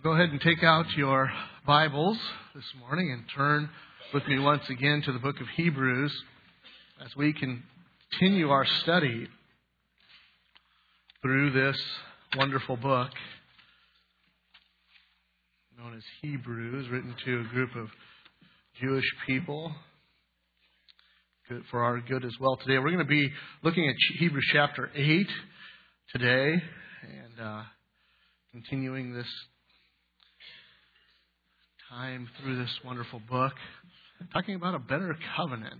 Go ahead and take out your Bibles this morning and turn with me once again to the book of Hebrews as we continue our study through this wonderful book known as Hebrews, written to a group of Jewish people for our good as well. Today we're going to be looking at Hebrews chapter 8 today and continuing this time through this wonderful book, talking about a better covenant.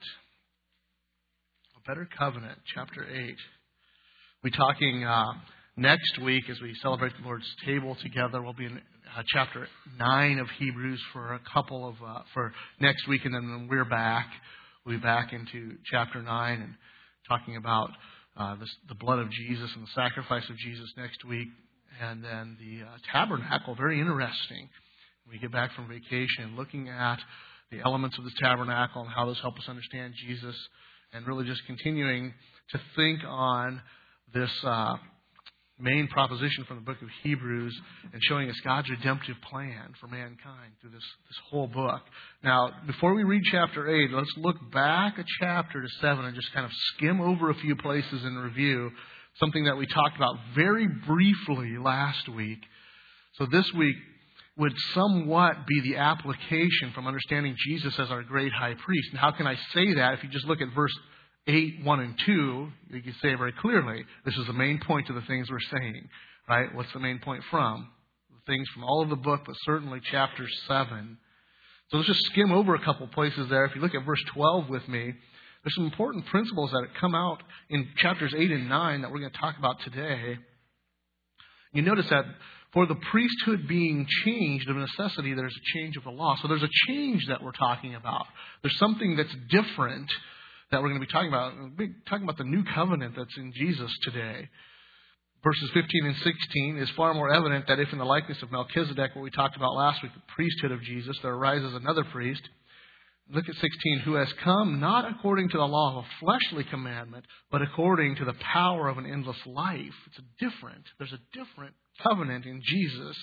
A better covenant, chapter 8. We'll be talking next week as we celebrate the Lord's table together. We'll be in chapter 9 of Hebrews for for next week, and then when we're back, we'll be back into chapter 9 and talking about the blood of Jesus and the sacrifice of Jesus next week. And then the tabernacle, very interesting. When we get back from vacation, looking at the elements of this tabernacle and how those help us understand Jesus, and really just continuing to think on this main proposition from the book of Hebrews and showing us God's redemptive plan for mankind through this whole book. Now, before we read chapter 8, let's look back a chapter to 7 and just kind of skim over a few places in review, something that we talked about very briefly last week. So this week would somewhat be the application from understanding Jesus as our great high priest. And how can I say that? If you just look at verse 8, 1 and 2, you can say very clearly, this is the main point of the things we're saying, right? What's the main point from? The things from all of the book, but certainly chapter 7. So let's just skim over a couple places there. If you look at verse 12 with me, there's some important principles that come out in chapters 8 and 9 that we're going to talk about today. You notice that for the priesthood being changed of necessity, there's a change of the law. So there's a change that we're talking about. There's something that's different that we're going to be talking about. We're talking about the new covenant that's in Jesus today. Verses 15 and 16 is far more evident that if in the likeness of Melchizedek, what we talked about last week, the priesthood of Jesus, there arises another priest. Look at 16, who has come not according to the law of a fleshly commandment, but according to the power of an endless life. There's a different covenant in Jesus.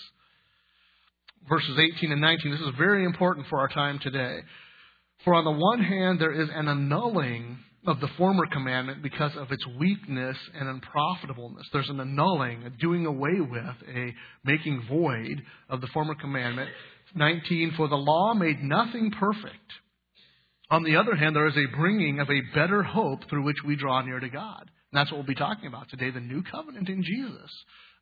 Verses 18 and 19, this is very important for our time today. For on the one hand, there is an annulling of the former commandment because of its weakness and unprofitableness. There's an annulling, a doing away with, a making void of the former commandment. 19, for the law made nothing perfect. On the other hand, there is a bringing of a better hope through which we draw near to God. And that's what we'll be talking about today, the new covenant in Jesus.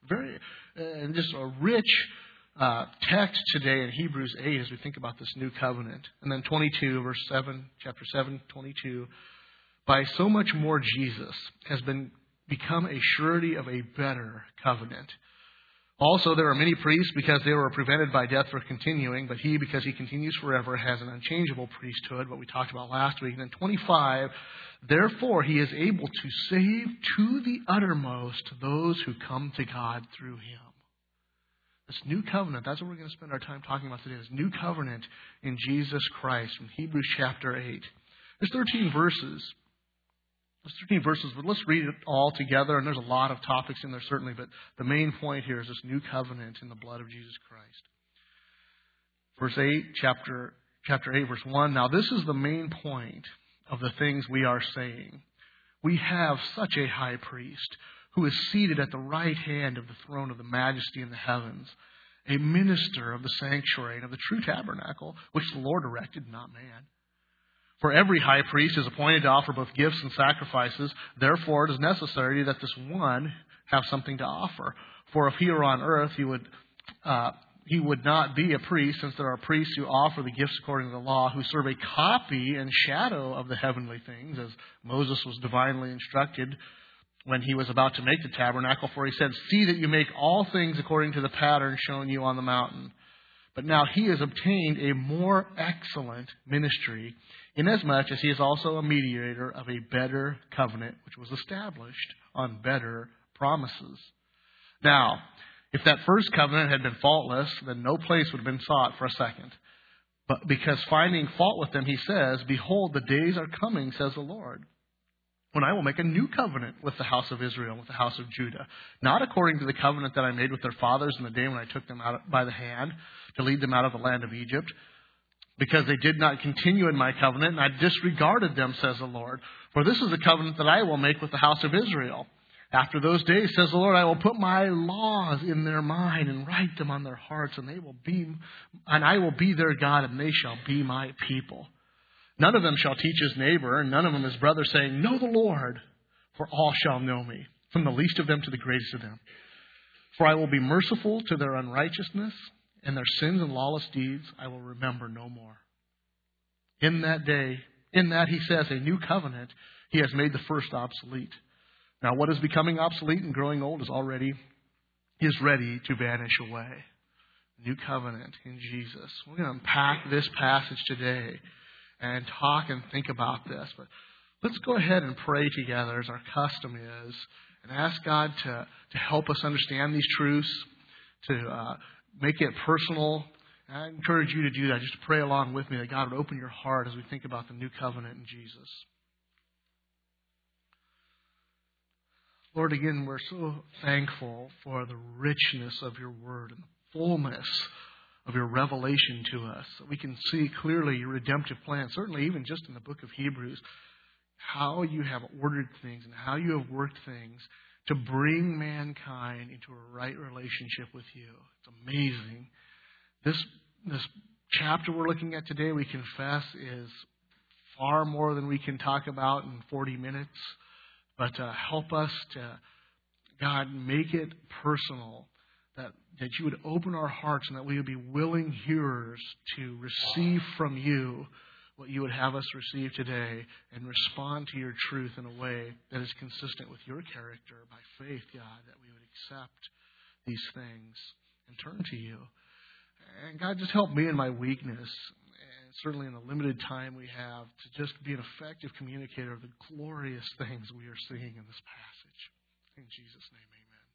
Just a rich text today in Hebrews 8 as we think about this new covenant. And then 22, verse 7, chapter 7, 22. By so much more Jesus has become a surety of a better covenant. Also, there are many priests because they were prevented by death for continuing, but he, because he continues forever, has an unchangeable priesthood, what we talked about last week. And then 25, therefore he is able to save to the uttermost those who come to God through him. This new covenant, that's what we're going to spend our time talking about today, this new covenant in Jesus Christ from Hebrews chapter 8. There's 13 verses. But let's read it all together. And there's a lot of topics in there, certainly. But the main point here is this new covenant in the blood of Jesus Christ. Verse 8, chapter 8, verse 1. Now this is the main point of the things we are saying. We have such a high priest who is seated at the right hand of the throne of the majesty in the heavens, a minister of the sanctuary and of the true tabernacle, which the Lord erected, not man. For every high priest is appointed to offer both gifts and sacrifices. Therefore, it is necessary that this one have something to offer. For if he were on earth, he would not be a priest, since there are priests who offer the gifts according to the law, who serve a copy and shadow of the heavenly things, as Moses was divinely instructed when he was about to make the tabernacle. For he said, see that you make all things according to the pattern shown you on the mountain. But now he has obtained a more excellent ministry, inasmuch as he is also a mediator of a better covenant, which was established on better promises. Now, if that first covenant had been faultless, then no place would have been sought for a second. But because finding fault with them, he says, behold, the days are coming, says the Lord, when I will make a new covenant with the house of Israel, with the house of Judah, not according to the covenant that I made with their fathers in the day when I took them out by the hand to lead them out of the land of Egypt, because they did not continue in my covenant, and I disregarded them, says the Lord. For this is the covenant that I will make with the house of Israel. After those days, says the Lord, I will put my laws in their mind and write them on their hearts, and I will be their God, and they shall be my people. None of them shall teach his neighbor, and none of them his brother, saying, Know the Lord, for all shall know me, from the least of them to the greatest of them. For I will be merciful to their unrighteousness, and their sins and lawless deeds I will remember no more. In that day, he says, a new covenant, he has made the first obsolete. Now what is becoming obsolete and growing old is ready to vanish away. New covenant in Jesus. We're going to unpack this passage today and talk and think about this. But let's go ahead and pray together, as our custom is, and ask God to help us understand these truths, to make it personal. And I encourage you to do that. Just to pray along with me that God would open your heart as we think about the new covenant in Jesus. Lord, again, we're so thankful for the richness of your word and the fullness of your revelation to us. We can see clearly your redemptive plan, certainly even just in the book of Hebrews, how you have ordered things and how you have worked things to bring mankind into a right relationship with you. It's amazing. This chapter we're looking at today, we confess, is far more than we can talk about in 40 minutes. But help us to, God, make it personal, that you would open our hearts and that we would be willing hearers to receive from you what you would have us receive today and respond to your truth in a way that is consistent with your character by faith, God, that we would accept these things and turn to you. And God, just help me in my weakness, and certainly in the limited time we have, to just be an effective communicator of the glorious things we are seeing in this passage. In Jesus' name,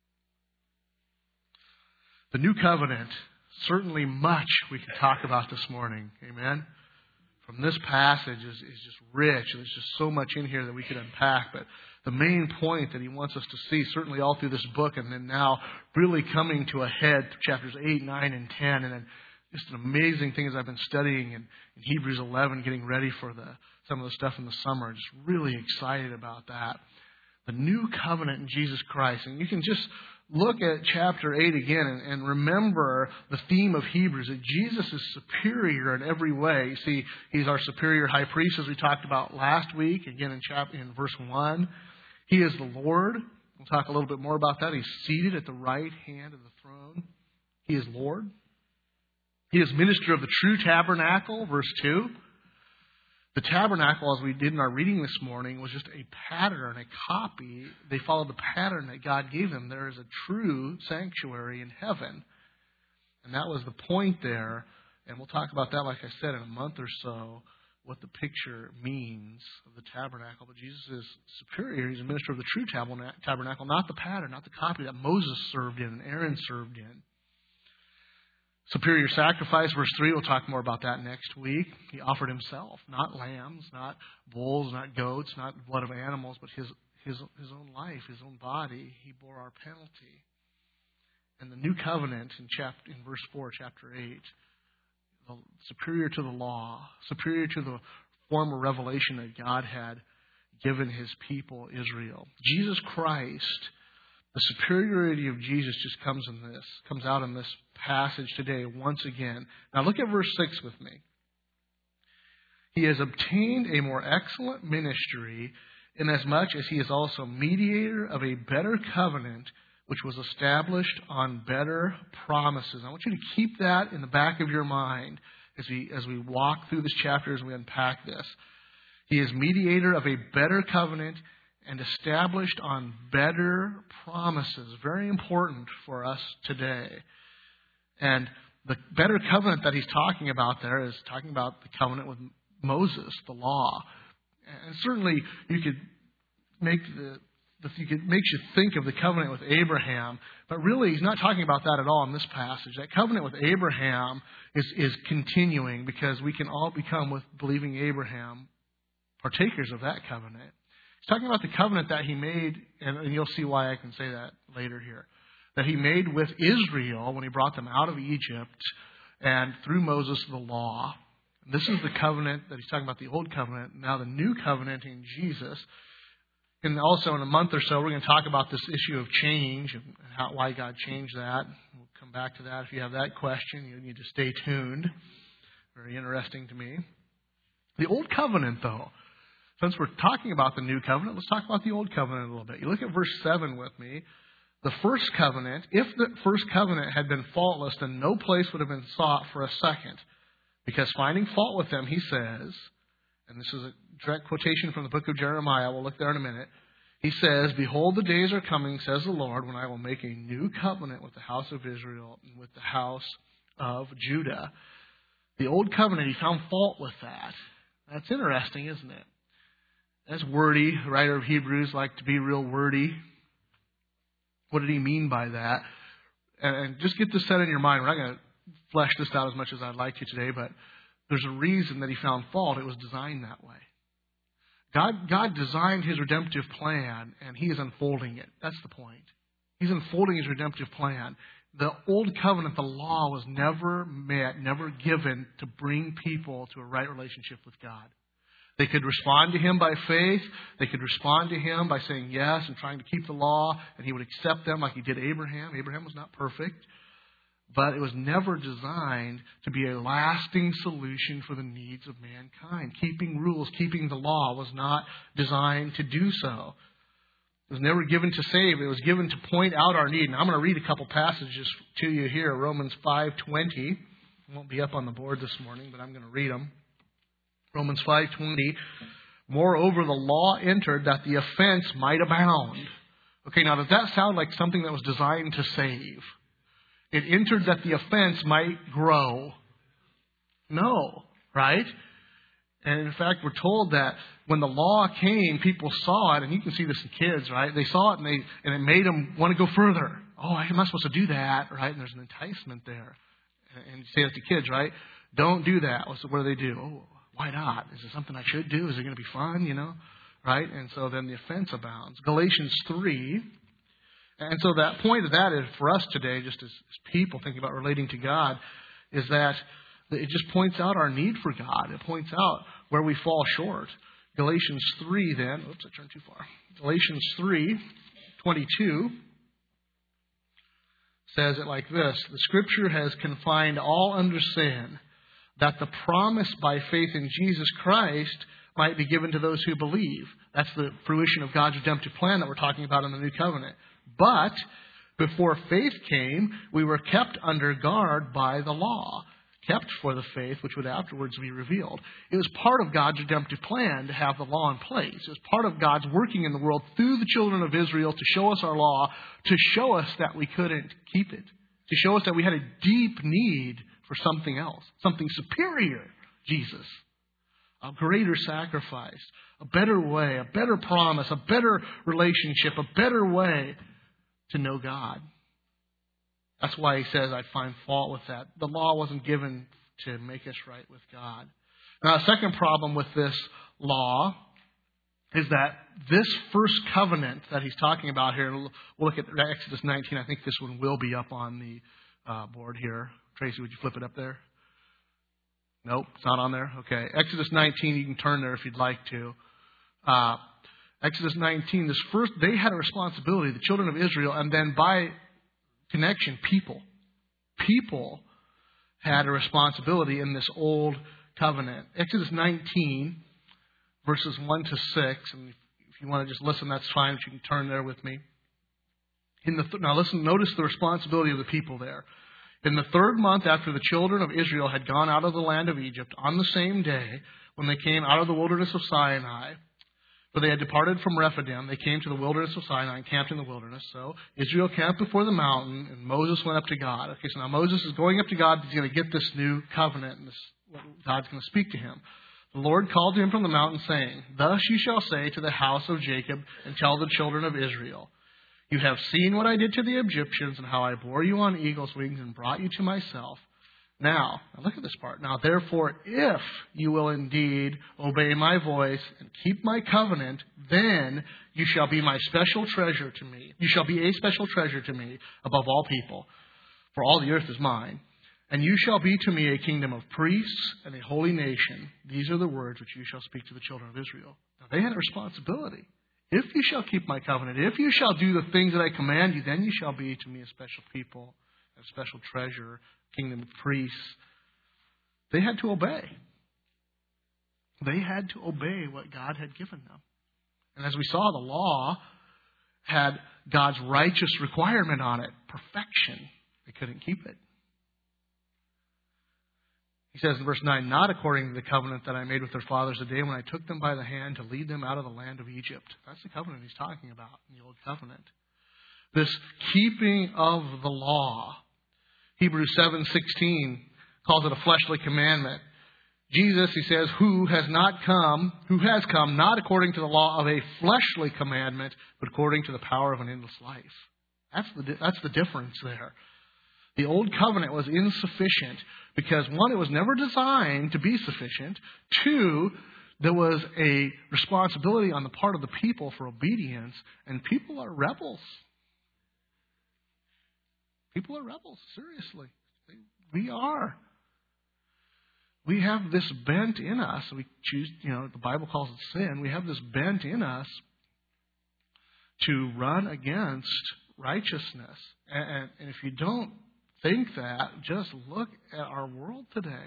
amen. The new covenant, certainly much we can talk about this morning. Amen. From this passage is just rich. There's just so much in here that we could unpack. But the main point that he wants us to see, certainly all through this book, and then now really coming to a head, chapters 8, 9, and 10, and then just an amazing thing as I've been studying in Hebrews 11, getting ready for some of the stuff in the summer. Just really excited about that. The new covenant in Jesus Christ. And you can just look at chapter 8 again and remember the theme of Hebrews, that Jesus is superior in every way. You see, he's our superior high priest, as we talked about last week, again in verse 1. He is the Lord. We'll talk a little bit more about that. He's seated at the right hand of the throne. He is Lord. He is minister of the true tabernacle, verse 2. The tabernacle, as we did in our reading this morning, was just a pattern, a copy. They followed the pattern that God gave them. There is a true sanctuary in heaven. And that was the point there. And we'll talk about that, like I said, in a month or so, what the picture means of the tabernacle. But Jesus is superior. He's a minister of the true tabernacle, not the pattern, not the copy that Moses served in and Aaron served in. Superior sacrifice, verse 3, we'll talk more about that next week. He offered himself, not lambs, not bulls, not goats, not blood of animals, but his own life, his own body. He bore our penalty. And the new covenant in verse 4, chapter 8, superior to the law, superior to the former revelation that God had given his people, Israel. Jesus Christ, the superiority of Jesus just comes out in this passage today once again. Now look at verse 6 with me. He has obtained a more excellent ministry, inasmuch as he is also mediator of a better covenant, which was established on better promises. I want you to keep that in the back of your mind as we walk through this chapter, as we unpack this. He is mediator of a better covenant and established on better promises. Very important for us today. And the better covenant that he's talking about there is talking about the covenant with Moses, the law. And certainly you could makes you think of the covenant with Abraham, but really he's not talking about that at all in this passage. That covenant with Abraham is continuing, because we can all become, with believing Abraham, partakers of that covenant. He's talking about the covenant that he made, and you'll see why I can say that later here, that he made with Israel when he brought them out of Egypt and through Moses the law. This is the covenant that he's talking about, the old covenant. Now the new covenant in Jesus. And also in a month or so, we're going to talk about this issue of change and why God changed that. We'll come back to that. If you have that question, you need to stay tuned. Very interesting to me. The old covenant, though. Since we're talking about the new covenant, let's talk about the old covenant a little bit. You look at verse 7 with me. The first covenant, if the first covenant had been faultless, then no place would have been sought for a second. Because finding fault with them, he says, and this is a direct quotation from the book of Jeremiah, we'll look there in a minute. He says, "Behold, the days are coming, says the Lord, when I will make a new covenant with the house of Israel and with the house of Judah." The old covenant, he found fault with that. That's interesting, isn't it? That's wordy. The writer of Hebrews liked to be real wordy. What did he mean by that? And just get this set in your mind. We're not going to flesh this out as much as I'd like to today, but there's a reason that he found fault. It was designed that way. God designed his redemptive plan, and he is unfolding it. That's the point. He's unfolding his redemptive plan. The old covenant, the law, was never met, never given to bring people to a right relationship with God. They could respond to him by faith. They could respond to him by saying yes and trying to keep the law, and he would accept them like he did Abraham. Abraham was not perfect, but it was never designed to be a lasting solution for the needs of mankind. Keeping rules, keeping the law was not designed to do so. It was never given to save. It was given to point out our need. And I'm going to read a couple passages to you here. Romans 5:20. It won't be up on the board this morning, but I'm going to read them. Romans 5:20. "Moreover, the law entered that the offense might abound." Okay, now does that sound like something that was designed to save? It entered that the offense might grow. No, right? And in fact, we're told that when the law came, people saw it, and you can see this in kids, right? They saw it, and it made them want to go further. Oh, I'm not supposed to do that, right? And there's an enticement there. And you say that to kids, right? Don't do that. What do they do? Oh, why not? Is it something I should do? Is it going to be fun, Right? And so then the offense abounds. Galatians 3. And so that point of that is for us today, just as people thinking about relating to God, is that it just points out our need for God. It points out where we fall short. Galatians 3 then. Oops, I turned too far. Galatians 3:22 says it like this. "The Scripture has confined all under sin, that the promise by faith in Jesus Christ might be given to those who believe." That's the fruition of God's redemptive plan that we're talking about in the New Covenant. "But before faith came, we were kept under guard by the law, kept for the faith which would afterwards be revealed." It was part of God's redemptive plan to have the law in place. It was part of God's working in the world through the children of Israel to show us our law, to show us that we couldn't keep it, to show us that we had a deep need for something else, something superior, Jesus, a greater sacrifice, a better way, a better promise, a better relationship, a better way to know God. That's why he says, I find fault with that. The law wasn't given to make us right with God. Now, a second problem with this law is that this first covenant that he's talking about here, we'll look at Exodus 19. I think this one will be up on the board here. Tracy, would you flip it up there? Nope, it's not on there. Okay. Exodus 19, you can turn there if you'd like to. Exodus 19, they had a responsibility, the children of Israel, and then by connection, people. People had a responsibility in this old covenant. Exodus 19, verses 1 to 6, and if you want to just listen, that's fine, but you can turn there with me. Now listen, notice the responsibility of the people there. "In the third month after the children of Israel had gone out of the land of Egypt, on the same day when they came out of the wilderness of Sinai, for they had departed from Rephidim, they came to the wilderness of Sinai and camped in the wilderness. So Israel camped before the mountain, and Moses went up to God." Okay, so now Moses is going up to God. He's going to get this new covenant, and God's going to speak to him. "The Lord called to him from the mountain, saying, Thus you shall say to the house of Jacob, and tell the children of Israel, You have seen what I did to the Egyptians, and how I bore you on eagle's wings and brought you to myself. Now, look at this part. Now, therefore, if you will indeed obey my voice and keep my covenant, then you shall be my special treasure to me. You shall be a special treasure to me above all people, for all the earth is mine. And you shall be to me a kingdom of priests and a holy nation. These are the words which you shall speak to the children of Israel. Now, they had a responsibility. If you shall keep my covenant, if you shall do the things that I command you, then you shall be to me a special people, a special treasure, kingdom of priests. They had to obey. They had to obey what God had given them. And as we saw, the law had God's righteous requirement on it, perfection. They couldn't keep it. He says in verse 9, not according to the covenant that I made with their fathers the day when I took them by the hand to lead them out of the land of Egypt. That's the covenant he's talking about in the Old Covenant. This keeping of the law. Hebrews 7:16 calls it a fleshly commandment. Jesus, he says, who has come not according to the law of a fleshly commandment, but according to the power of an endless life. That's the difference there. The old covenant was insufficient because, one, it was never designed to be sufficient. Two, there was a responsibility on the part of the people for obedience, and people are rebels. People are rebels, seriously. We are. We have this bent in us. We choose, the Bible calls it sin. We have this bent in us to run against righteousness. And if you don't think that, just look at our world today.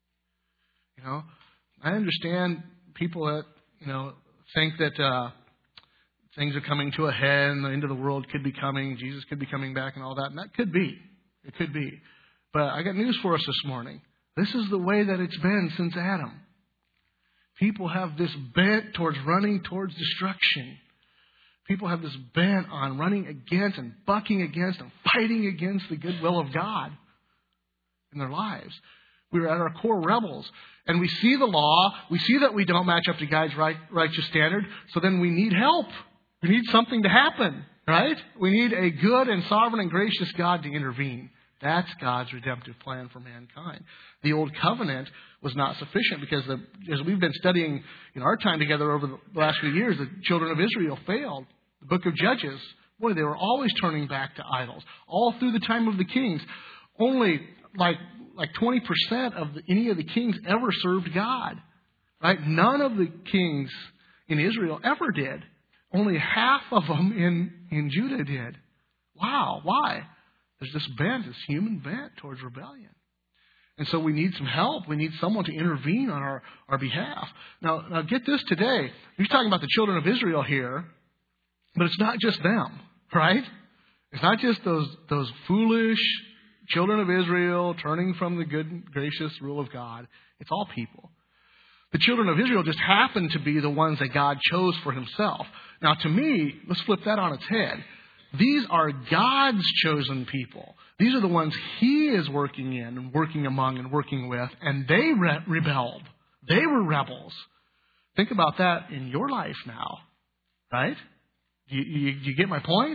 I understand people that, think that things are coming to a head and the end of the world could be coming, Jesus could be coming back and all that. And that could be. It could be. But I got news for us this morning. This is the way that it's been since Adam. People have this bent towards running towards destruction. People have this bent on running against and bucking against and fighting against the goodwill of God in their lives. We're at our core rebels. And we see the law. We see that we don't match up to God's righteous standard. So then we need help. We need something to happen, right? We need a good and sovereign and gracious God to intervene. That's God's redemptive plan for mankind. The old covenant was not sufficient because, as we've been studying in our time together over the last few years, the children of Israel failed. The book of Judges, boy, they were always turning back to idols. All through the time of the kings, only like 20% of any of the kings ever served God. Right? None of the kings in Israel ever did. Only half of them in Judah did. Wow, why? There's this bent, this human bent towards rebellion. And so we need some help. We need someone to intervene on our behalf. Now get this today. He's talking about the children of Israel here, but it's not just them, right? It's not just those foolish children of Israel turning from the good, gracious rule of God. It's all people. The children of Israel just happen to be the ones that God chose for himself. Now, to me, let's flip that on its head. These are God's chosen people. These are the ones he is working in and working among and working with, and they rebelled. They were rebels. Think about that in your life now, right? You get my point?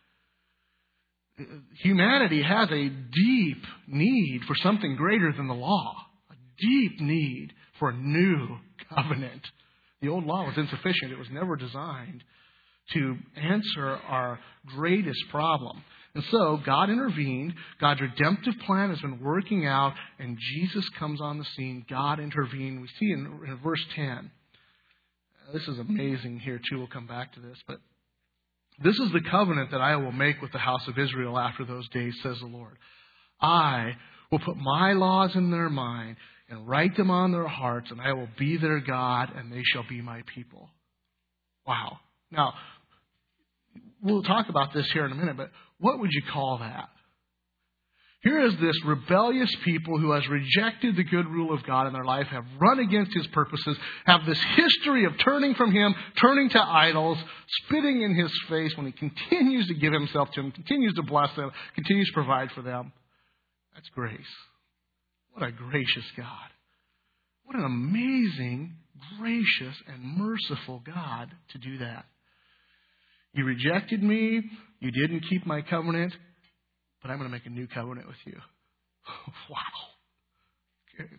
Humanity has a deep need for something greater than the law. A deep need for a new covenant. The old law was insufficient. It was never designed to answer our greatest problem. And so God intervened. God's redemptive plan has been working out, and Jesus comes on the scene. God intervened. We see in verse 10. This is amazing here too. We'll come back to this. But this is the covenant that I will make with the house of Israel after those days, says the Lord. I will put my laws in their mind and write them on their hearts, and I will be their God, and they shall be my people. Wow. Now, we'll talk about this here in a minute, but what would you call that? Here is this rebellious people who has rejected the good rule of God in their life, have run against his purposes, have this history of turning from him, turning to idols, spitting in his face when he continues to give himself to them, continues to bless them, continues to provide for them. That's grace. What a gracious God. What an amazing, gracious, and merciful God to do that. You rejected me. You didn't keep my covenant. But I'm going to make a new covenant with you. Wow.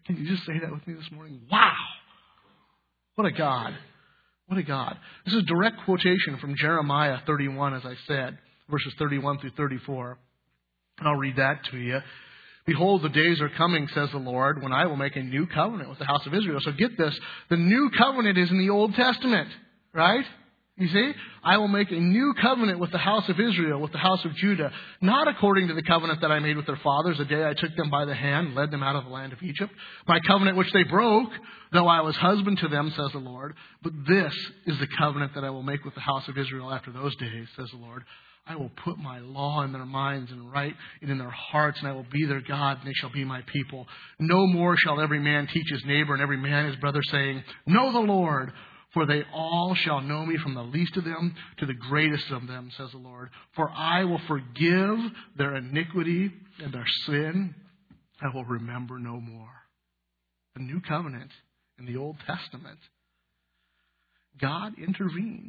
Can you just say that with me this morning? Wow! What a God. What a God. This is a direct quotation from Jeremiah 31, as I said, verses 31 through 34. And I'll read that to you. Behold, the days are coming, says the Lord, when I will make a new covenant with the house of Israel. So get this. The new covenant is in the Old Testament, right? You see? I will make a new covenant with the house of Israel, with the house of Judah, not according to the covenant that I made with their fathers the day I took them by the hand and led them out of the land of Egypt. My covenant which they broke, though I was husband to them, says the Lord. But this is the covenant that I will make with the house of Israel after those days, says the Lord. I will put my law in their minds and write it in their hearts, and I will be their God, and they shall be my people. No more shall every man teach his neighbor and every man his brother, saying, Know the Lord, for they all shall know me, from the least of them to the greatest of them, says the Lord. For I will forgive their iniquity and their sin. I will remember no more. The new covenant in the Old Testament. God intervened.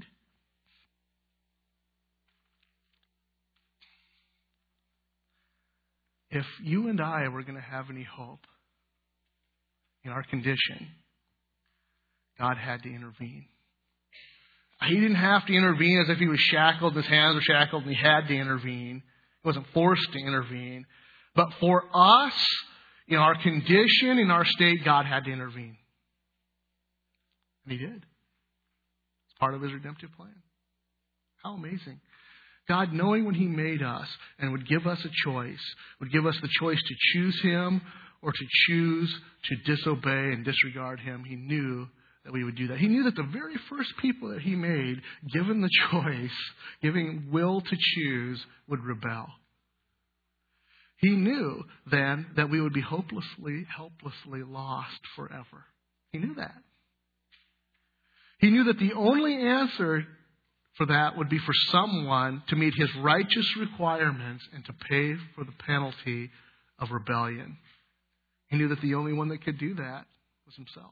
If you and I were going to have any hope in our condition, God had to intervene. He didn't have to intervene as if he was shackled, his hands were shackled, and he had to intervene. He wasn't forced to intervene. But for us, in our condition, in our state, God had to intervene. And he did. It's part of his redemptive plan. How amazing. God, knowing when he made us and would give us a choice, would give us the choice to choose him or to choose to disobey and disregard him, he knew that we would do that. He knew that the very first people that he made, given the choice, giving will to choose, would rebel. He knew then that we would be hopelessly, helplessly lost forever. He knew that. He knew that the only answer for that would be for someone to meet his righteous requirements and to pay for the penalty of rebellion. He knew that the only one that could do that was himself.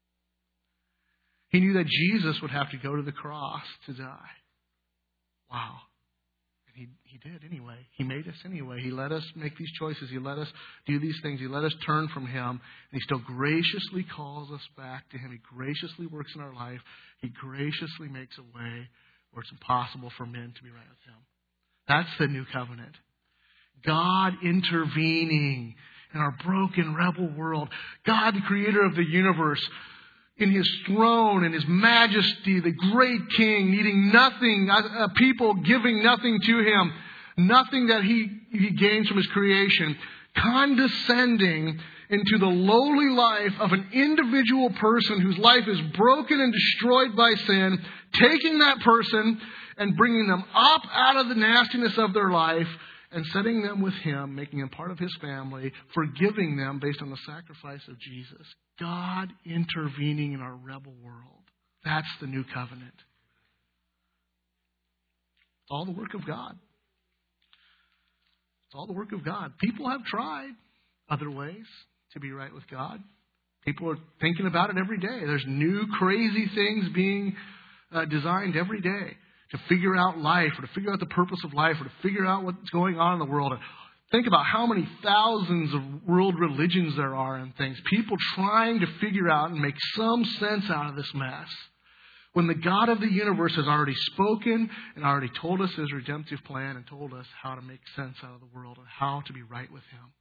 He knew that Jesus would have to go to the cross to die. Wow. And he did anyway. He made us anyway. He let us make these choices. He let us do these things. He let us turn from him. And he still graciously calls us back to him. He graciously works in our life. He graciously makes a way where it's impossible for men to be right with him. That's the new covenant. God intervening in our broken, rebel world. God, the creator of the universe, in his throne and his majesty, the great king, needing nothing, people giving nothing to him, nothing that he gains from his creation, condescending into the lowly life of an individual person whose life is broken and destroyed by sin, taking that person and bringing them up out of the nastiness of their life and setting them with him, making them part of his family, forgiving them based on the sacrifice of Jesus. God intervening in our rebel world. That's the new covenant. It's all the work of God. It's all the work of God. People have tried other ways to be right with God. People are thinking about it every day. There's new crazy things being designed every day to figure out life or to figure out the purpose of life or to figure out what's going on in the world. Think about how many thousands of world religions there are and things. People trying to figure out and make some sense out of this mess. When the God of the universe has already spoken and already told us his redemptive plan and told us how to make sense out of the world and how to be right with him.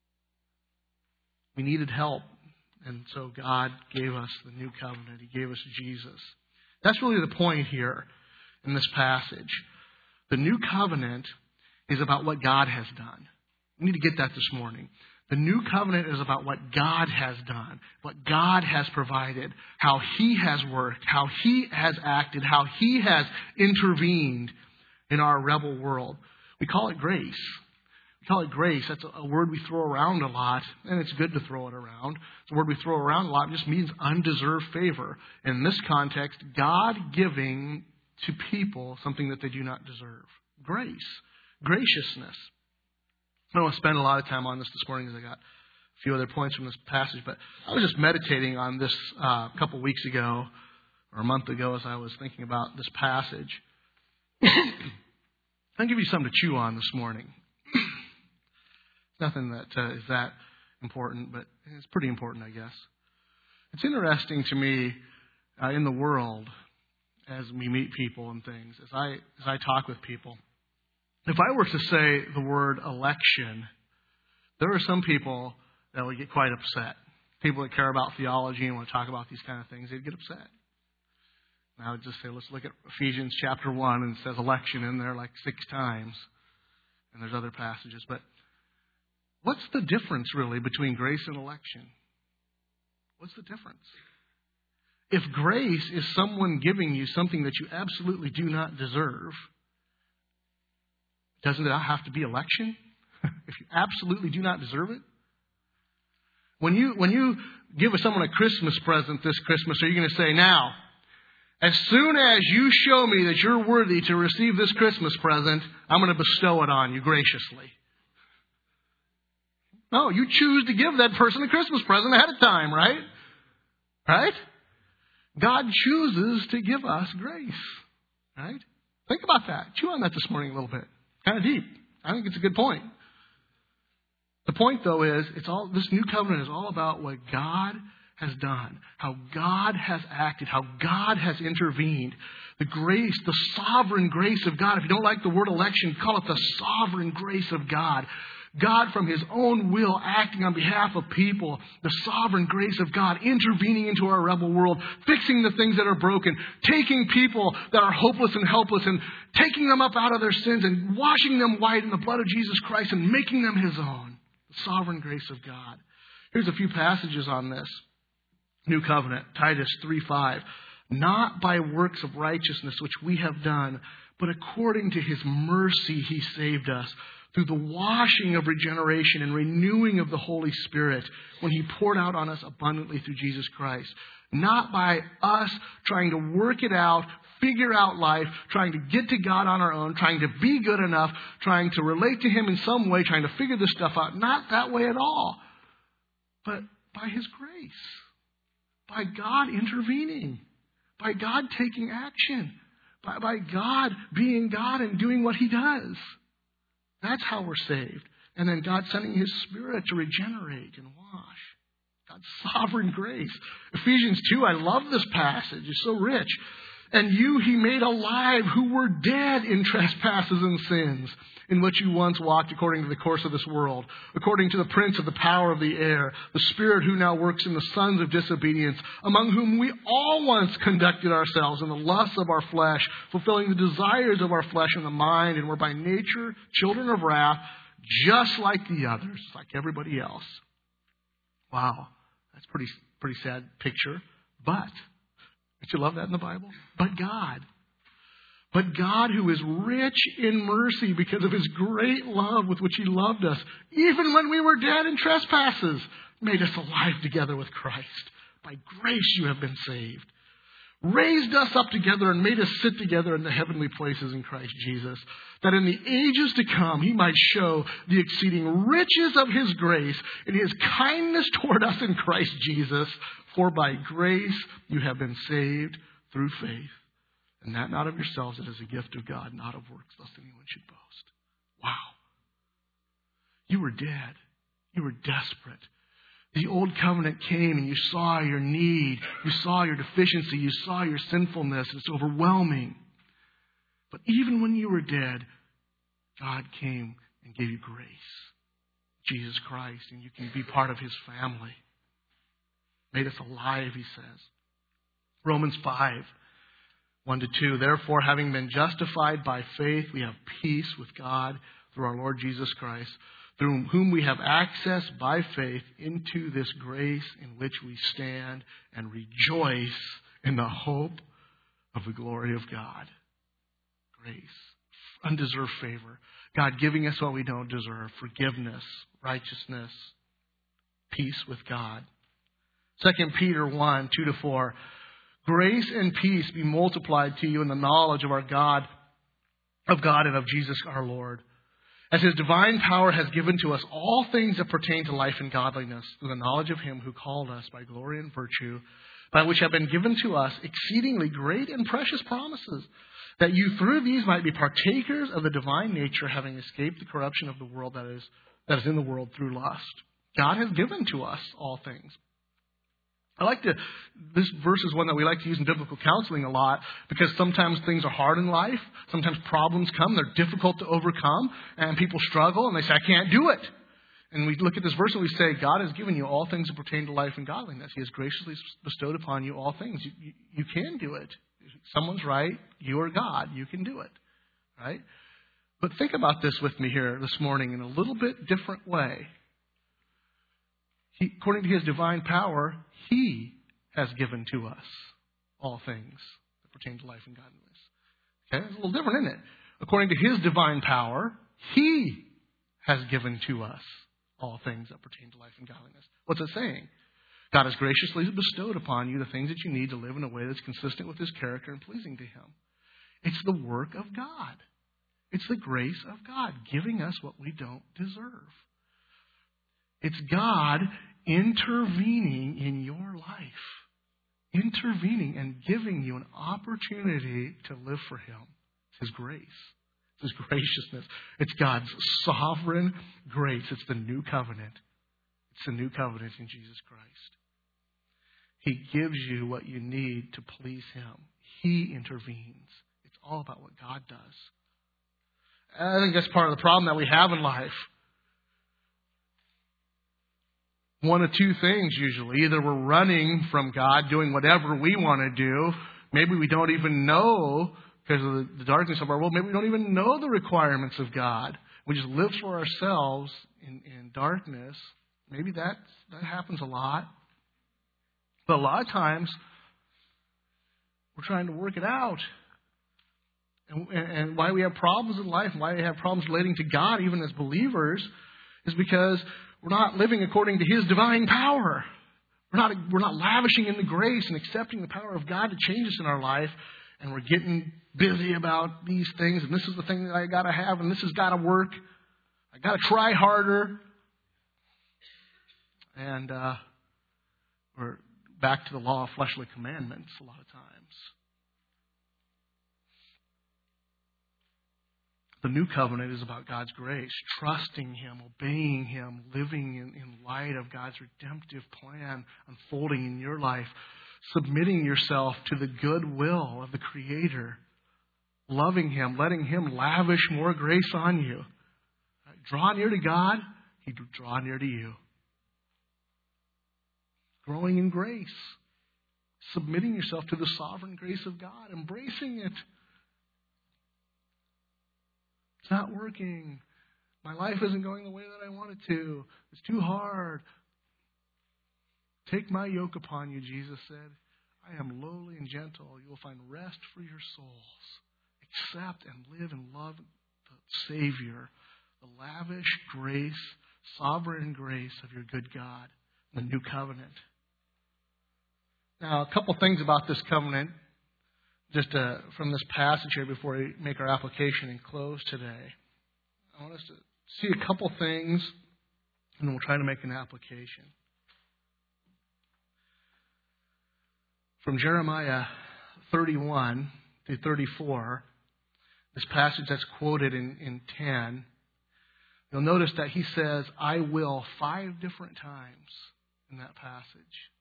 We needed help. And so God gave us the new covenant. He gave us Jesus. That's really the point here in this passage. The new covenant is about what God has done. We need to get that this morning. The new covenant is about what God has done, what God has provided, how he has worked, how he has acted, how he has intervened in our rebel world. We call it grace. We call it grace. That's a word we throw around a lot, and it's good to throw it around. It's a word we throw around a lot. It just means undeserved favor. In this context, God giving to people something that they do not deserve. Grace. Graciousness. I don't want to spend a lot of time on this morning because I got a few other points from this passage, but I was just meditating on this a couple weeks ago or a month ago as I was thinking about this passage. I'll give you something to chew on this morning. Nothing that is that important, but it's pretty important, I guess. It's interesting to me in the world as we meet people and things, as I talk with people. If I were to say the word election, there are some people that would get quite upset. People that care about theology and want to talk about these kind of things, they'd get upset. And I would just say, let's look at Ephesians chapter 1, and it says election in there like 6 times. And there's other passages. But what's the difference really between grace and election? What's the difference? If grace is someone giving you something that you absolutely do not deserve, doesn't it have to be election? If you absolutely do not deserve it? When you give someone a Christmas present this Christmas, are you going to say, now, as soon as you show me that you're worthy to receive this Christmas present, I'm going to bestow it on you graciously? No, you choose to give that person a Christmas present ahead of time, right? Right? God chooses to give us grace, right? Think about that. Chew on that this morning a little bit. Kind of deep. I think it's a good point. The point, though, is this new covenant is all about what God has done, how God has acted, how God has intervened. The grace, the sovereign grace of God. If you don't like the word election, call it the sovereign grace of God. God, from His own will, acting on behalf of people. The sovereign grace of God intervening into our rebel world, fixing the things that are broken, taking people that are hopeless and helpless and taking them up out of their sins and washing them white in the blood of Jesus Christ and making them His own. The sovereign grace of God. Here's a few passages on this. New covenant, Titus 3:5. Not by works of righteousness which we have done, but according to His mercy He saved us, through the washing of regeneration and renewing of the Holy Spirit, when He poured out on us abundantly through Jesus Christ. Not by us trying to work it out, figure out life, trying to get to God on our own, trying to be good enough, trying to relate to Him in some way, trying to figure this stuff out. Not that way at all. But by His grace. By God intervening. By God taking action. By God being God and doing what He does. That's how we're saved. And then God sending His Spirit to regenerate and wash. God's sovereign grace. Ephesians 2, I love this passage. It's so rich. And you He made alive who were dead in trespasses and sins, in which you once walked according to the course of this world, according to the prince of the power of the air, the spirit who now works in the sons of disobedience, among whom we all once conducted ourselves in the lusts of our flesh, fulfilling the desires of our flesh and the mind, and were by nature children of wrath, just like the others, like everybody else. Wow, that's pretty sad picture. But, don't you love that in the Bible? But God, who is rich in mercy because of His great love with which He loved us, even when we were dead in trespasses, made us alive together with Christ. By grace you have been saved. Raised us up together and made us sit together in the heavenly places in Christ Jesus, that in the ages to come He might show the exceeding riches of His grace and His kindness toward us in Christ Jesus. For by grace you have been saved through faith. And that not of yourselves, it is a gift of God, not of works, lest anyone should boast. Wow. You were dead. You were desperate. The old covenant came and you saw your need. You saw your deficiency. You saw your sinfulness. It's overwhelming. But even when you were dead, God came and gave you grace. Jesus Christ. And you can be part of His family. Made us alive, He says. Romans 5. 1-2, therefore, having been justified by faith, we have peace with God through our Lord Jesus Christ, through whom we have access by faith into this grace in which we stand and rejoice in the hope of the glory of God. Grace, undeserved favor, God giving us what we don't deserve, forgiveness, righteousness, peace with God. 2 Peter 1, 2-4, grace and peace be multiplied to you in the knowledge of God and of Jesus our Lord, as His divine power has given to us all things that pertain to life and godliness, through the knowledge of Him who called us by glory and virtue, by which have been given to us exceedingly great and precious promises, that you through these might be partakers of the divine nature, having escaped the corruption of the world that is in the world through lust. God has given to us all things. This verse is one that we like to use in biblical counseling a lot because sometimes things are hard in life. Sometimes problems come. They're difficult to overcome. And people struggle and they say, I can't do it. And we look at this verse and we say, God has given you all things that pertain to life and godliness. He has graciously bestowed upon you all things. You can do it. If someone's right, you are God. You can do it. Right? But think about this with me here this morning in a little bit different way. According to His divine power, He has given to us all things that pertain to life and godliness. Okay? It's a little different, isn't it? According to His divine power, He has given to us all things that pertain to life and godliness. What's it saying? God has graciously bestowed upon you the things that you need to live in a way that's consistent with His character and pleasing to Him. It's the work of God. It's the grace of God giving us what we don't deserve. It's God intervening in your life. Intervening and giving you an opportunity to live for Him. It's His grace. It's His graciousness. It's God's sovereign grace. It's the new covenant. It's the new covenant in Jesus Christ. He gives you what you need to please Him. He intervenes. It's all about what God does. I think that's part of the problem that we have in life. One of two things usually. Either we're running from God, doing whatever we want to do. Maybe we don't even know, because of the darkness of our world, maybe we don't even know the requirements of God. We just live for ourselves in darkness. Maybe that happens a lot. But a lot of times, we're trying to work it out. And why we have problems in life, and why we have problems relating to God, even as believers, is because we're not living according to His divine power. We're not lavishing in the grace and accepting the power of God to change us in our life. And we're getting busy about these things. And this is the thing that I got to have. And this has got to work. I got to try harder. And we're back to the law of fleshly commandments a lot of times. The new covenant is about God's grace, trusting Him, obeying Him, living in light of God's redemptive plan unfolding in your life, submitting yourself to the good will of the Creator, loving Him, letting Him lavish more grace on you. Draw near to God, He will draw near to you. Growing in grace, submitting yourself to the sovereign grace of God, embracing it. It's not working. My life isn't going the way that I want it to. It's too hard. Take my yoke upon you, Jesus said. I am lowly and gentle. You will find rest for your souls. Accept and live and love the Savior, the lavish grace, sovereign grace of your good God, the new covenant. Now, a couple things about this covenant, just from this passage here before we make our application and close today. I want us to see a couple things, and then we'll try to make an application. From Jeremiah 31 to 34, this passage that's quoted in 10, you'll notice that he says, I will 5 different times in that passage.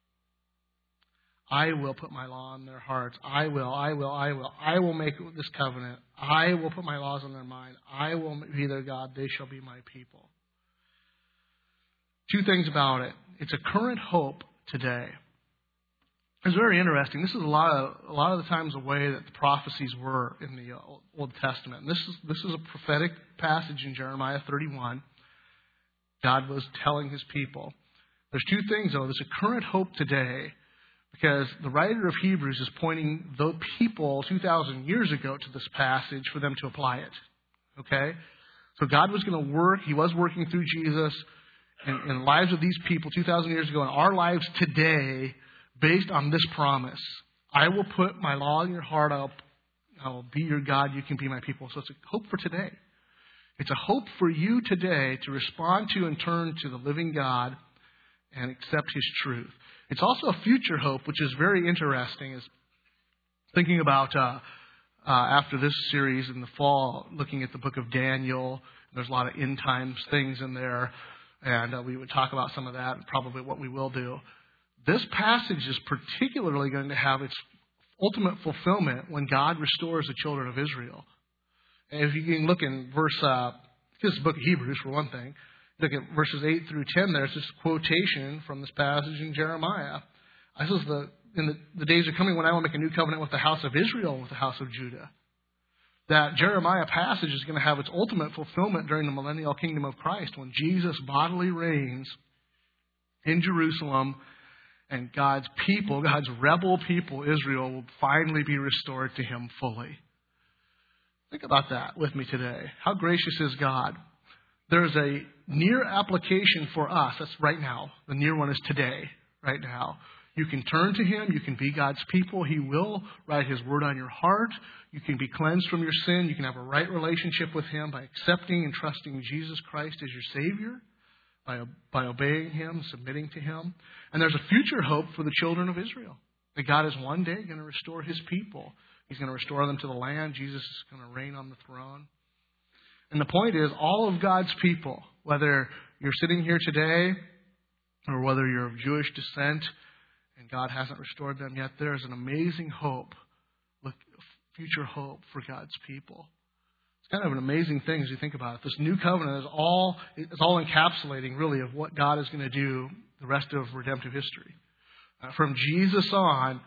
I will put my law in their hearts. I will. I will make this covenant. I will put my laws on their mind. I will be their God. They shall be my people. 2 things about it. It's a current hope today. It's very interesting. This is a lot of the times the way that the prophecies were in the Old Testament. And this is a prophetic passage in Jeremiah 31. God was telling His people. There's 2 things, though. There's a current hope today, because the writer of Hebrews is pointing the people 2,000 years ago to this passage for them to apply it. Okay? So God was going to work. He was working through Jesus in the lives of these people 2,000 years ago, in our lives today, based on this promise. I will put my law in your heart. I will be your God. You can be my people. So it's a hope for today. It's a hope for you today to respond to and turn to the living God and accept His truth. It's also a future hope, which is very interesting, is thinking about after this series in the fall, looking at the book of Daniel. There's a lot of end times things in there. And we would talk about some of that and probably what we will do. This passage is particularly going to have its ultimate fulfillment when God restores the children of Israel. And if you can look in this is the book of Hebrews for one thing. Look at verses 8 through 10. There's this quotation from this passage in Jeremiah. This is the days are coming when I will make a new covenant with the house of Israel and with the house of Judah. That Jeremiah passage is going to have its ultimate fulfillment during the millennial kingdom of Christ when Jesus bodily reigns in Jerusalem and God's people, God's rebel people, Israel, will finally be restored to Him fully. Think about that with me today. How gracious is God? There's a near application for us. That's right now. The near one is today, right now. You can turn to Him. You can be God's people. He will write His word on your heart. You can be cleansed from your sin. You can have a right relationship with Him by accepting and trusting Jesus Christ as your Savior, by obeying Him, submitting to Him. And there's a future hope for the children of Israel, that God is one day going to restore His people. He's going to restore them to the land. Jesus is going to reign on the throne. And the point is, all of God's people, whether you're sitting here today or whether you're of Jewish descent and God hasn't restored them yet, there is an amazing hope, future hope for God's people. It's kind of an amazing thing as you think about it. This new covenant is all encapsulating, really, of what God is going to do the rest of redemptive history. From Jesus on,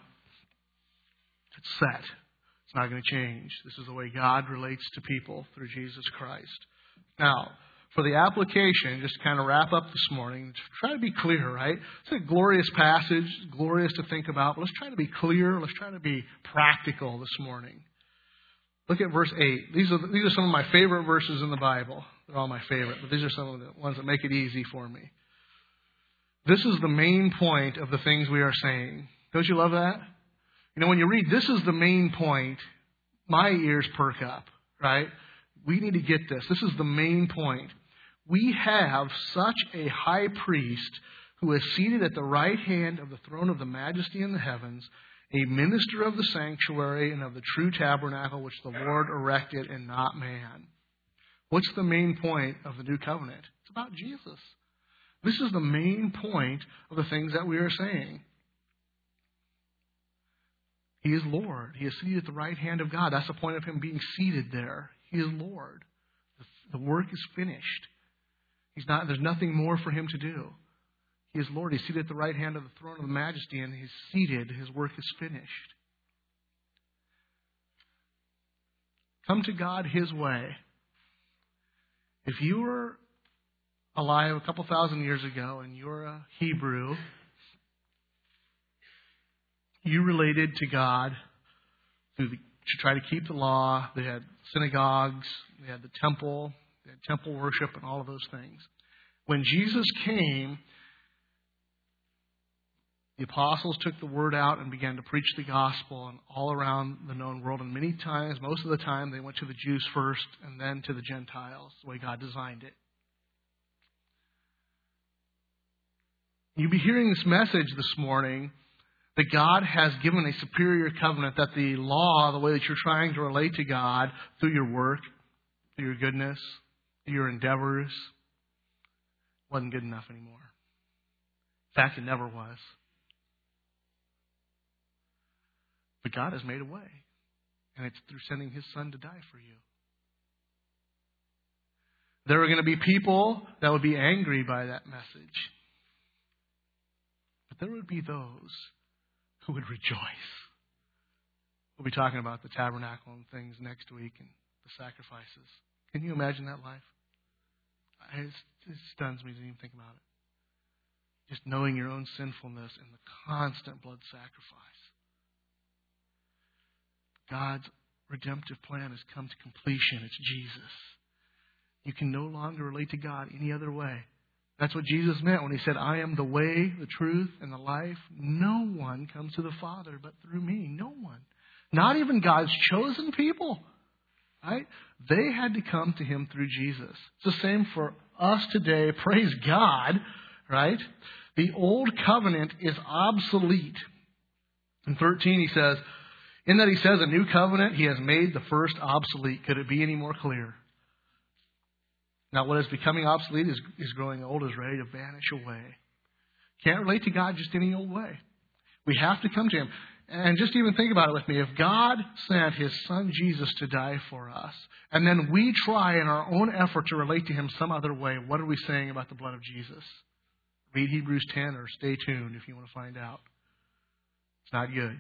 it's set. It's not going to change. This is the way God relates to people through Jesus Christ. Now, for the application, just to kind of wrap up this morning, try to be clear, right? It's a glorious passage, glorious to think about, but let's try to be clear. Let's try to be practical this morning. Look at verse 8. These are some of my favorite verses in the Bible. They're all my favorite, but these are some of the ones that make it easy for me. This is the main point of the things we are saying. Don't you love that? You know, when you read, this is the main point, my ears perk up, right? We need to get this. This is the main point. We have such a high priest who is seated at the right hand of the throne of the majesty in the heavens, a minister of the sanctuary and of the true tabernacle which the Lord erected and not man. What's the main point of the new covenant? It's about Jesus. This is the main point of the things that we are saying. He is Lord. He is seated at the right hand of God. That's the point of Him being seated there. He is Lord. The work is finished. There's nothing more for Him to do. He is Lord. He's seated at the right hand of the throne of the majesty, and He's seated. His work is finished. Come to God His way. If you were alive a couple thousand years ago and you're a Hebrew, you related to God to try to keep the law. They had synagogues, they had the temple, they had temple worship and all of those things. When Jesus came, the apostles took the word out and began to preach the gospel and all around the known world. And many times, most of the time, they went to the Jews first and then to the Gentiles, the way God designed it. You'll be hearing this message this morning that God has given a superior covenant, that the law, the way that you're trying to relate to God through your work, through your goodness, through your endeavors, wasn't good enough anymore. In fact, it never was. But God has made a way, and it's through sending His Son to die for you. There are going to be people that would be angry by that message. But there would be those who would rejoice. We'll be talking about the tabernacle and things next week and the sacrifices. Can you imagine that life? It stuns me to even think about it. Just knowing your own sinfulness and the constant blood sacrifice. God's redemptive plan has come to completion. It's Jesus. You can no longer relate to God any other way. That's what Jesus meant when He said, I am the way, the truth, and the life. No one comes to the Father but through me. No one. Not even God's chosen people. Right? They had to come to Him through Jesus. It's the same for us today. Praise God. Right? The old covenant is obsolete. In 13 He says, in that He says a new covenant, He has made the first obsolete. Could it be any more clear? Now, what is becoming obsolete is growing old, is ready to vanish away. Can't relate to God just any old way. We have to come to Him. And just even think about it with me. If God sent His Son Jesus to die for us, and then we try in our own effort to relate to Him some other way, what are we saying about the blood of Jesus? Read Hebrews 10 or stay tuned if you want to find out. It's not good.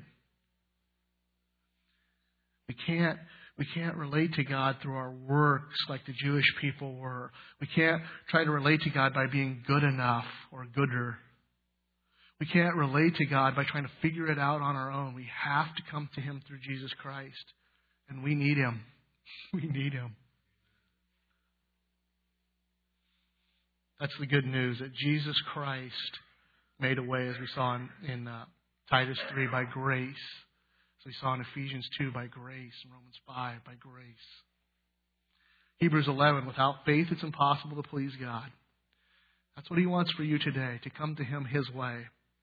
We can't relate to God through our works like the Jewish people were. We can't try to relate to God by being good enough or gooder. We can't relate to God by trying to figure it out on our own. We have to come to Him through Jesus Christ. And we need Him. We need Him. That's the good news, that Jesus Christ made a way, as we saw in Titus 3, by grace. As we saw in Ephesians 2, by grace. In Romans 5, by grace. Hebrews 11, without faith it's impossible to please God. That's what He wants for you today, to come to Him His way.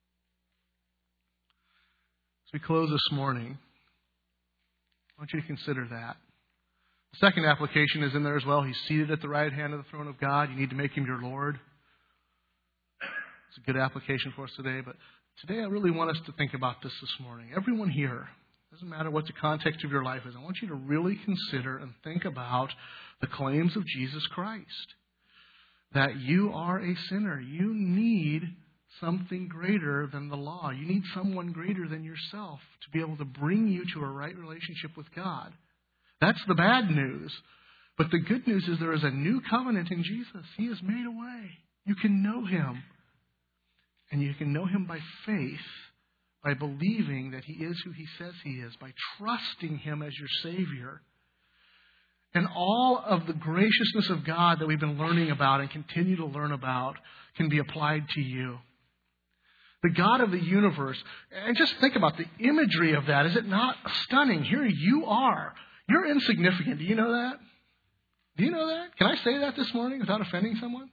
As we close this morning, I want you to consider that. The second application is in there as well. He's seated at the right hand of the throne of God. You need to make Him your Lord. It's a good application for us today. But today I really want us to think about this morning. Everyone here, doesn't matter what the context of your life is, I want you to really consider and think about the claims of Jesus Christ. That you are a sinner. You need something greater than the law. You need someone greater than yourself to be able to bring you to a right relationship with God. That's the bad news. But the good news is there is a new covenant in Jesus. He has made a way. You can know Him. And you can know Him by faith, by believing that He is who He says He is, by trusting Him as your Savior. And all of the graciousness of God that we've been learning about and continue to learn about can be applied to you. The God of the universe. And just think about the imagery of that. Is it not stunning? Here you are. You're insignificant. Do you know that? Do you know that? Can I say that this morning without offending someone?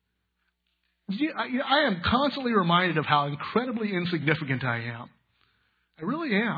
I am constantly reminded of how incredibly insignificant I am. I really am.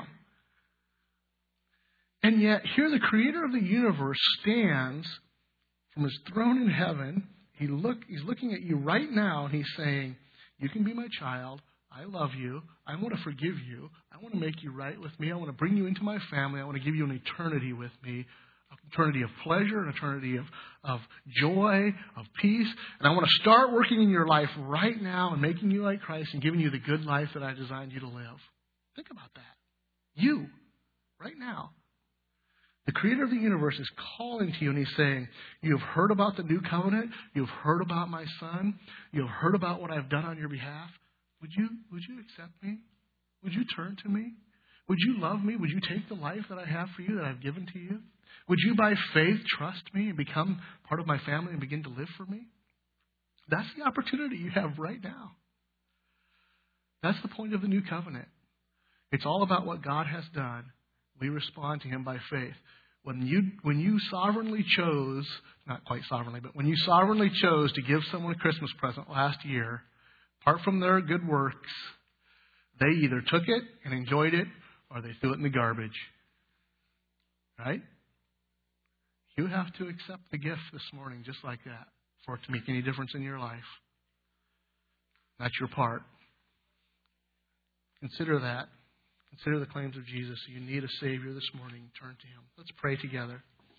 And yet, here the Creator of the universe stands from His throne in heaven. He's looking at you right now, and He's saying, you can be my child. I love you. I want to forgive you. I want to make you right with me. I want to bring you into my family. I want to give you an eternity with me, an eternity of pleasure, an eternity of joy, of peace. And I want to start working in your life right now and making you like Christ and giving you the good life that I designed you to live. Think about that. You, right now. The Creator of the universe is calling to you and He's saying, you have heard about the new covenant. You've heard about my Son. You've heard about what I've done on your behalf. Would you accept me? Would you turn to me? Would you love me? Would you take the life that I have for you, that I've given to you? Would you by faith trust me and become part of my family and begin to live for me? That's the opportunity you have right now. That's the point of the new covenant. It's all about what God has done. We respond to Him by faith. When you sovereignly chose, not quite sovereignly, but when you sovereignly chose to give someone a Christmas present last year, apart from their good works, they either took it and enjoyed it or they threw it in the garbage. Right? You have to accept the gift this morning just like that for it to make any difference in your life. That's your part. Consider that. Consider the claims of Jesus. You need a Savior this morning. Turn to Him. Let's pray together.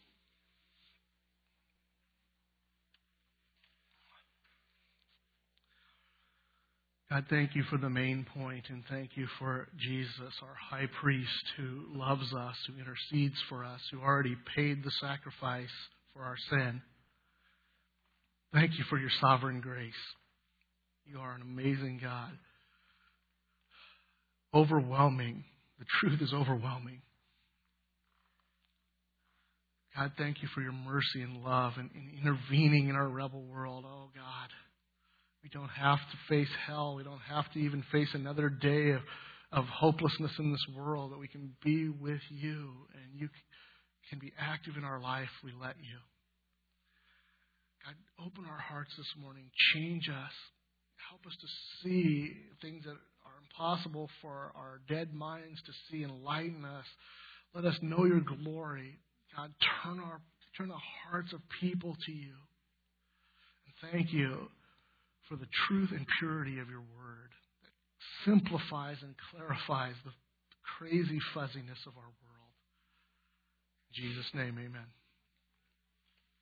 God, thank You for the main point, and thank You for Jesus, our high priest, who loves us, who intercedes for us, who already paid the sacrifice for our sin. Thank You for Your sovereign grace. You are an amazing God. Overwhelming. The truth is overwhelming. God, thank You for Your mercy and love and intervening in our rebel world. Oh, God. We don't have to face hell. We don't have to even face another day of hopelessness in this world, that we can be with You and You can be active in our life. We let You. God, open our hearts this morning. Change us. Help us to see things that are impossible for our dead minds to see. Enlighten us. Let us know Your glory. God, turn the hearts of people to You. Thank you for the truth and purity of your word that simplifies and clarifies the crazy fuzziness of our world. In Jesus' name, amen.